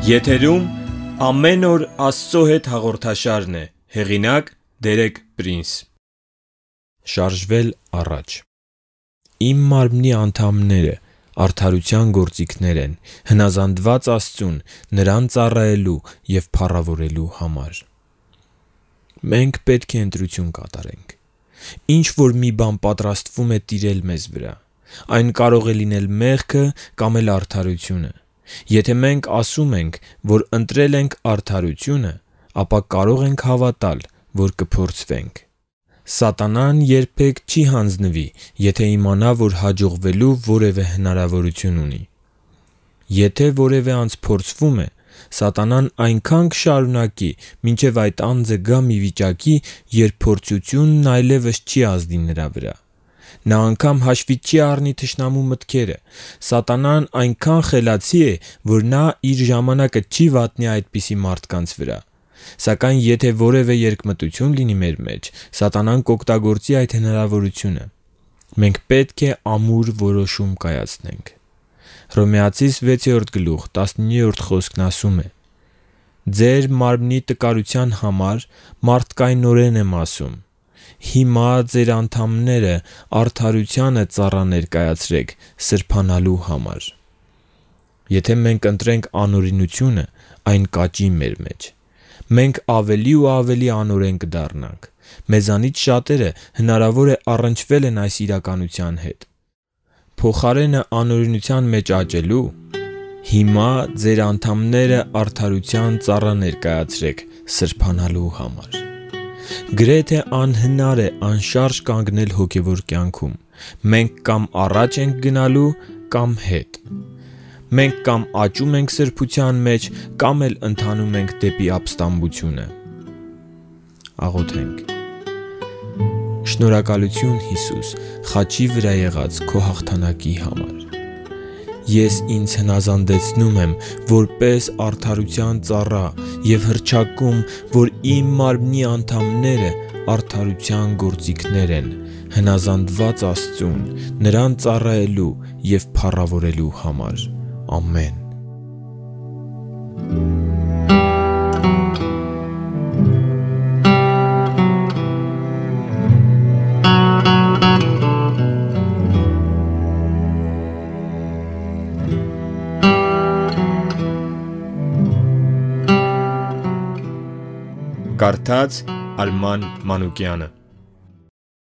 Եթերում ամեն օր Աստծո հետ հաղորդաշարն է, հեղինակ Դերեկ Պրինս։ Շարժվել առաջ։ Իմ մարմնի անդամները արդարության գործիքներ են, հնազանդված Աստծուն, նրան ծառայելու և փառավորելու համար։ Մենք պետք է ընտրություն կատարենք։ Ինչ որ մի բան պատրաստվում է տիրել մեզ վրա, այն կարող է լինել մեղքը կամ էլ արդարությունը։ Եթե մենք ասում ենք, որ ընտրել ենք արդարությունը, ապա կարող ենք հավատալ, որ կփորձվենք։ Սատանան երբեք չի հանձնվի, եթե իմանա, որ հաջողվելու որևէ հնարավորություն ունի։ Եթե որևէ անձ փորձվում է, Սատանան այնքան կշարունակի, մինչև այդ անձը գա մի վիճակի, երբ փորձությունն այլևս չի ազդի նրա վրա։ Նա անգամ հաշվի չի առնի թշնամու մտքերը։ Սատանան այնքան խելացի է, որ նա իր ժամանակը չի վատնի այդպիսի մարդկանց վրա։ Սակայն եթե որևէ երկմտություն լինի մեր մեջ, Սատանան կօգտագործի այդ հնարավորությունը։ Մենք պետք է ամուր որոշում կայացնենք։ Հռոմեացիս 6:19 խոսքն ասում է. «Ձեր մարմնի տկարության համար մարդկայնորեն եմ ասում. հիմա ձեր անդամները արդարությանը ծառա ներկայացրեք սրբանալու համար»։ Եթե մենք ընտրենք անօրինությունը, այն կաճի մեր մեջ։ Մենք ավելի ու ավելի անօրեն կդառնանք։ Մեզանից շատերը հնարավոր է առնչվել են այս իրականության հետ։ Փոխարենը անօրինության մեջ աճելու, հիմա ձեր անդամները արդարության ծառա ներկայացրեք սրբանալու համար։ Գրեթե անհնար է անշարժ կանգնել հոգևոր կյանքում։ Մենք կամ առաջ ենք գնալու, կամ հետ։ Մենք կամ աճում ենք սրբության մեջ, կամ էլ ընթանում ենք դեպի ապստամբությունը։ Աղոթենք։ Շնորհակալություն Հիսուս, խաչի վրա եղած քո հաղթանակի համար։ Ես ինձ հնազանդեցնում եմ որպես արդարության ծառա և հռչակում, որ իմ մարմնի անդամները արդարության գործիքներ են, հնազանդված Աստծուն, նրան ծառայելու և փառավորելու համար։ Ամեն։ Կարդաց Արման Մանուկյանը։